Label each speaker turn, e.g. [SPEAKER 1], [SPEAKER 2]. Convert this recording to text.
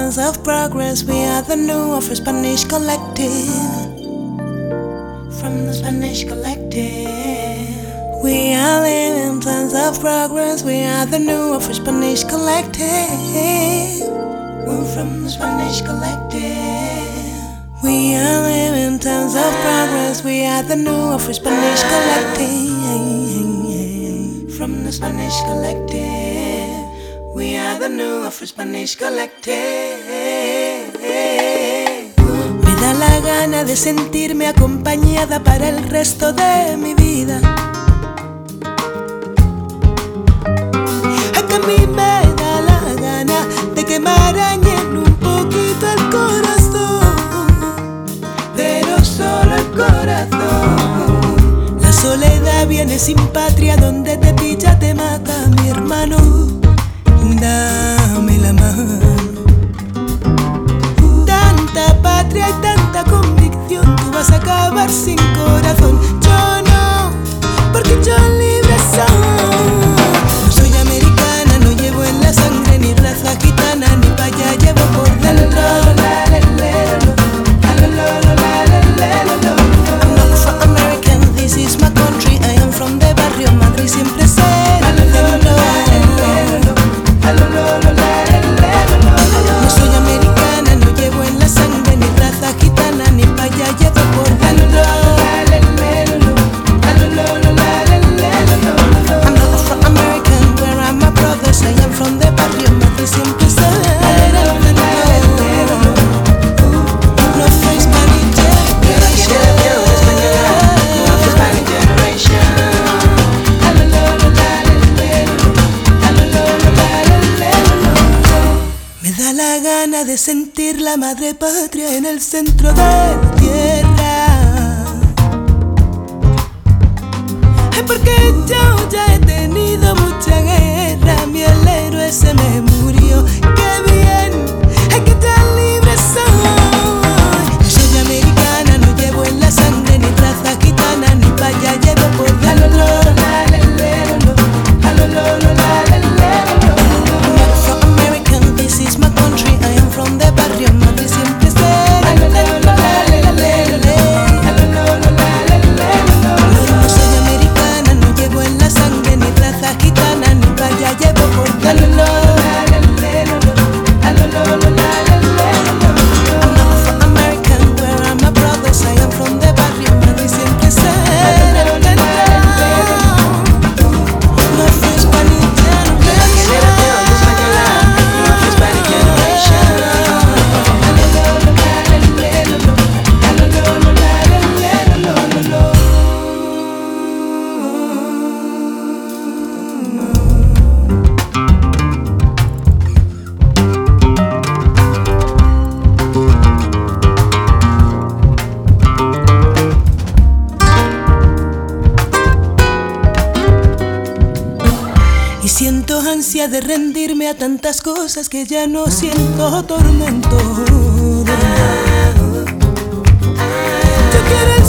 [SPEAKER 1] times of progress. We are the new of Spanish collective. From the Spanish collective. We are living times of progress. We are the new of Spanish collective. We're from the Spanish collective. We are living times of progress. We are the new of Spanish collective. From the Spanish collective. We are the new of Spanish collective. Me da la gana de sentirme acompañada para el resto de mi vida. A que a mí me da la gana de que me arañen un poquito el corazón, pero solo el corazón. La soledad viene sin patria, donde te pilla te mata, mi hermano. Dame la mano. Tanta patria y tanta convicción, tú vas a acabar sin corazón. Yo no, porque yo libre soy. No soy americana, no llevo en la sangre ni raza gitana, ni pa' allá llevo por dentro. I'm not for American, this is my country. I am from the barrio Madrid, siempre será el centro. No soy americana, no llevo en la sangre ni raza gitana, ni pa' allá llevo por dentro. I'm not from American, where are my brothers? I am from the barrio Madrid, siempre será el centro. No soy Spanish la gana de sentir la madre patria en el centro de la tierra. Porque yo ya he tenido mucha guerra, mi el héroe se me murió. ¡Qué bien! ¡Ay, que tan libre soy! No soy americana, no llevo en la sangre ni raza gitana, ni pa' allá llevo por dentro. This is my country, I am from the barrio Madrid, siempre será el centro. No soy americana, no llevo en la sangre ni raza gitana, ni pa' allá llevo por dentro. I'm not from American, where are my brothers? I am from the barrio Madrid, siempre será el centro. No soy Spanish y siento ansia de rendirme a tantas cosas que ya no siento tormento. Yo quiero el